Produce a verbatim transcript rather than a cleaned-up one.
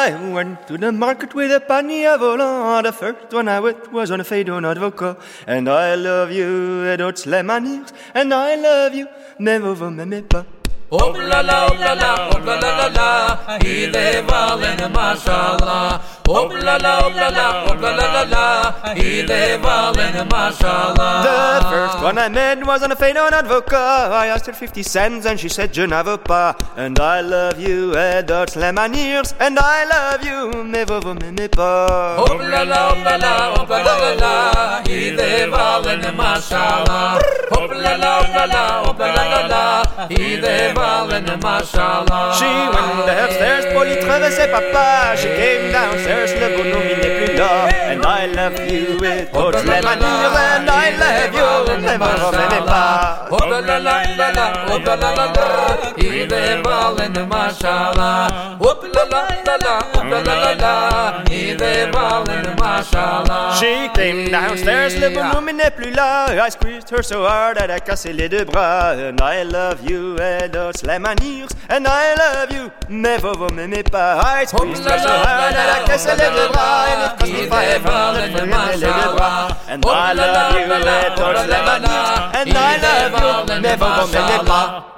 I went to the market with a panier volant. The first one I went was on a Fedon advocat. And I love you, et d'autres les manières. And I love you, mais vous vous m'aimez pas. Oh la la, oh la la, oh la la la la, Ide valen mashallah. Oh la la, oh la la, oh la la la la, Ide valen mashallah. The first one I met was on a Fedon advocat. I asked her fifty cents and she said je n'avais pas. And I love you, et d'autres les manières. And I love you, mais vous vous m'aimez pas. Oh la la, oh la la, oh la la la la, Ide valen mashallah. Oh la la, oh la la, oh la la la la, Ide mashallah. She went upstairs pour lui traverser papa. She came downstairs, le bonhomme il n'est plus là. And I love you with toutes les manières. And I love you, mais vous m'aimez pas. Oh la la la la la, oh la la la la, Ide valen mashallah. Oh la la la la, oh la la la la, Ide valen mashallah. She came downstairs, le bonhomme il n'est plus là. I squeezed her so hard that I cassé les deux bras. And I love you, et d'autres les manières. And I love you, mais vous vous m'aimez pas. I squeezed her so hard that I cassé les deux bras. And it cost me five hundred for les deux bras. And I love you, et d'autres les manières. And I love you, mais vous vous m'aimez pas.